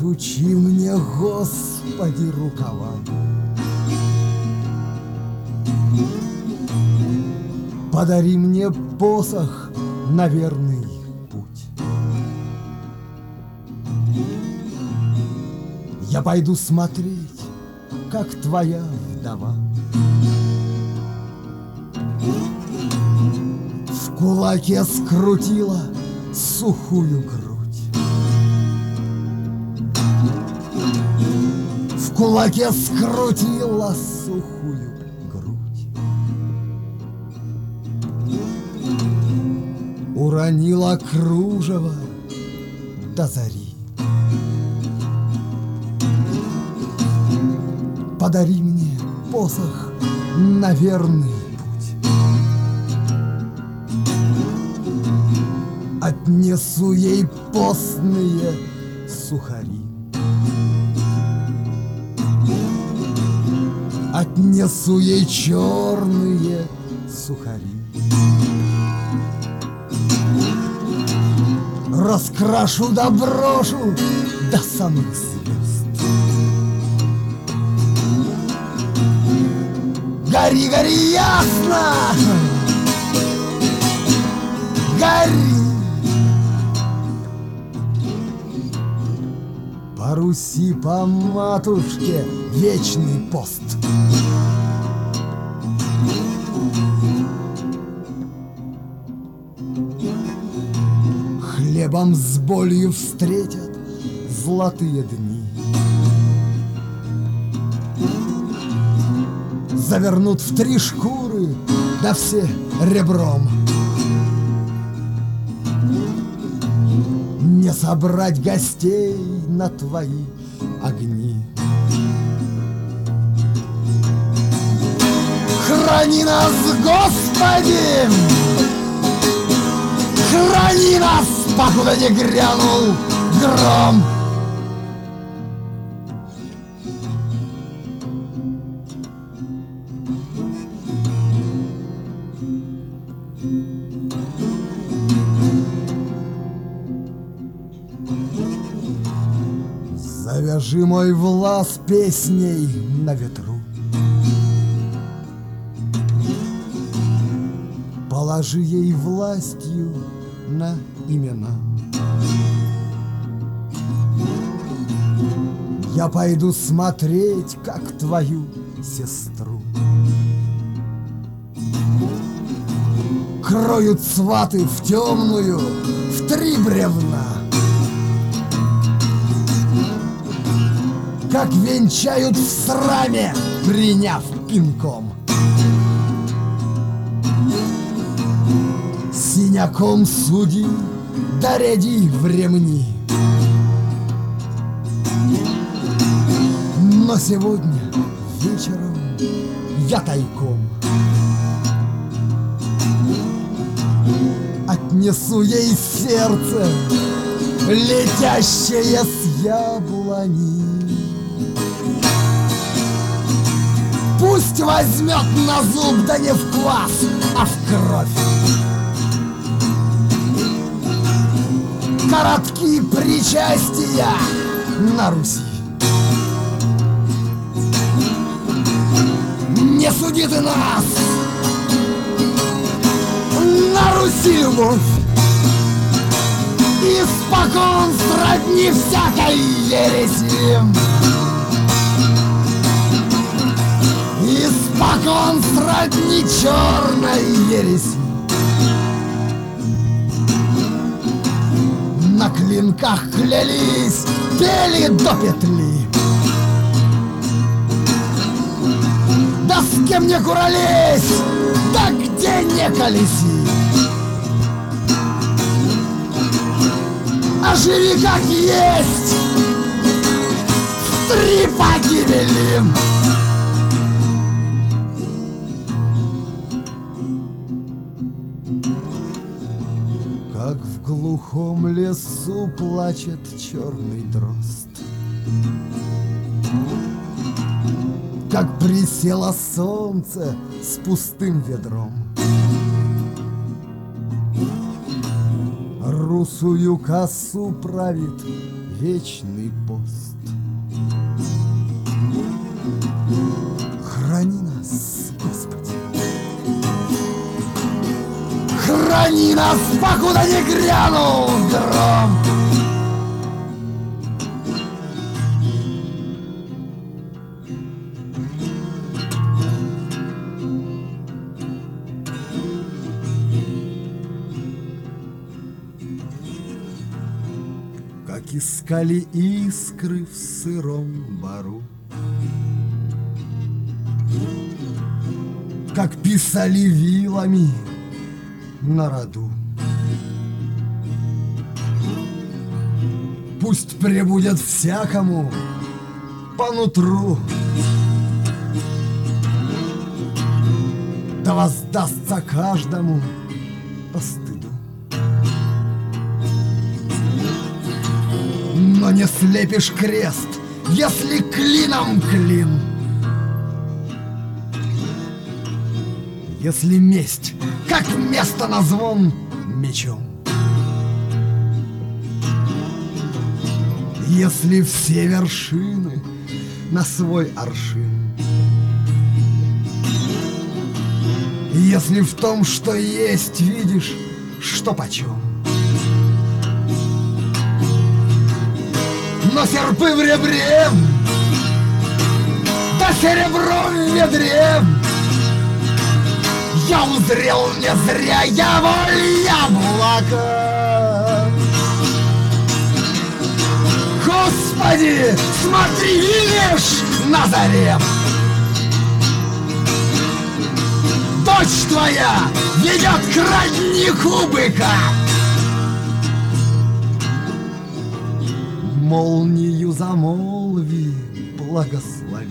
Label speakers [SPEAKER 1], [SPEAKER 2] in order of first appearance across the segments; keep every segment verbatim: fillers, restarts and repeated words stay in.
[SPEAKER 1] Засучи мне, Господи, рукава. Подари мне посох на верный путь. Я пойду смотреть, как твоя вдова в кулаке скрутила сухую грудь. В кулаке скрутила сухую грудь. Уронила кружево до зари. Подари мне посох на верный путь. Отнесу ей постные сухари. Отнесу ей черные сухари. Раскрашу да брошу до самых звезд. Гори, гори ясно! Гори! По Руси, по матушке вечный пост. Хлебом с болью встретят золотые дни. Завернут в три шкуры, да все ребром. Не собрать гостей на твои огни. Храни нас, Господи! Храни нас, покуда не грянул гром! Завяжи мой влас песней на ветру. Положи ей властью на имена. Я пойду смотреть, как твою сестру кроют сваты в темную, в три бревна. Как венчают в сраме, приняв пинком. Синяком суди, да ряди в ремни. Но сегодня вечером я тайком отнесу ей сердце, летящее с яблони. Пусть возьмет на зуб, да не в квас, а в кровь. Коротки причастия на Руси. Не суди ты нас, на Руси любовь испокон сродни всякой ереси. Испокон сродни черной ереси. На клинках клялись, пели до петли. Да с кем не куролесь, да где не колеси. А живи как есть, три погибели. Как в глухом лесу плачет черный дрозд, как присело солнце с пустым ведром. Русую косу правит вечный пост. Храни нас, Господи. Храни нас, покуда не грянул гром. Как искали искры в сыром бару, как писали вилами на роду. Пусть пребудет всякому по нутру, да воздастся каждому по стыду. Но не слепишь крест, если клином клин. Если месть, как место на звон, мечом. Если все вершины на свой аршин. Если в том, что есть, видишь, что почем. Но серпы в ребре, да серебро в ведре. Я узрел не зря его яблоко. Господи, смотри, видишь, на заре дочь твоя ведет к роднику быка. Молнию замолви, благослови.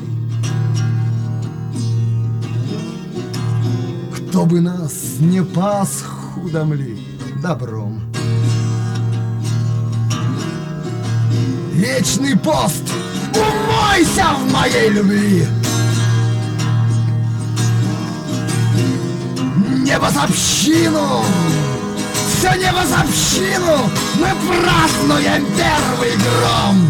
[SPEAKER 1] Кто бы нас не пас худом ли добром. Вечный пост, умойся в моей любви. Небособщину, все небособщину мы празднуем первый гром.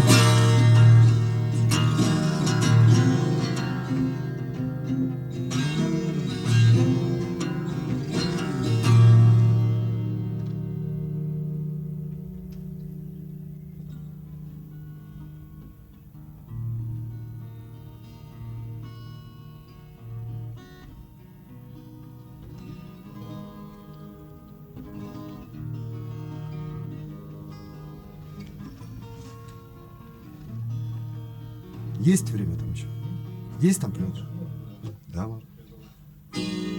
[SPEAKER 1] Есть время там еще? Есть там пленка? Да, можно.